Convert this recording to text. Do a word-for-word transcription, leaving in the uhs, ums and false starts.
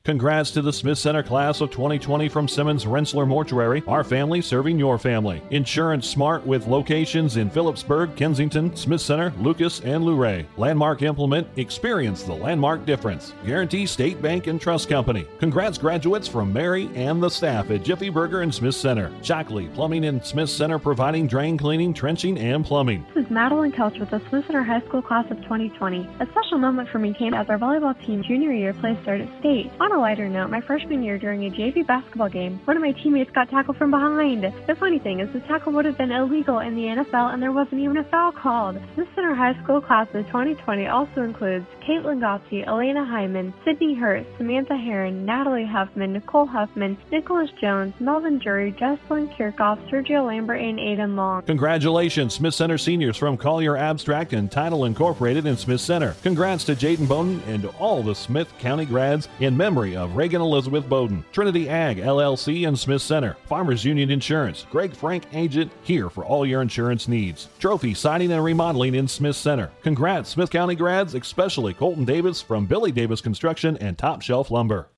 Congrats to the Smith Center class of twenty twenty from Simmons Rensselaer Mortuary, our family serving your family. Insurance smart with locations in Phillipsburg, Kensington, Smith Center, Lucas, and Luray. Landmark Implement, experience the landmark difference. Guarantee State Bank and Trust Company. Congrats graduates from Mary and the staff at Jiffy Burger and Smith Center. Shockley Plumbing and Smith Center providing drain cleaning, trenching, and plumbing. This is Madeline Kelch with the Smith Center High School class of twenty twenty. A special moment for me came as our volleyball team junior year placed third at state. On a lighter note, my freshman year during a J V basketball game, one of my teammates got tackled from behind. The funny thing is the tackle would have been illegal in the N F L and there wasn't even a foul called. Smith Center High School class of twenty twenty also includes Caitlin Gotzi, Elena Hyman, Sydney Hurt, Samantha Heron, Natalie Huffman, Nicole Huffman, Nicholas Jones, Melvin Jury, Jocelyn Kirchhoff, Sergio Lambert, and Aidan Long. Congratulations, Smith Center seniors from Collier Abstract and Title Incorporated in Smith Center. Congrats to Jaden Bowden and all the Smith County grads in memory of Reagan Elizabeth Bowden. Trinity Ag, L L C in Smith Center. Farmers Union Insurance. Greg Frank Agent, here for all your insurance needs. Trophy Siding and Remodeling in Smith Center. Congrats, Smith County grads, especially Colton Davis from Billy Davis Construction and Top Shelf Lumber.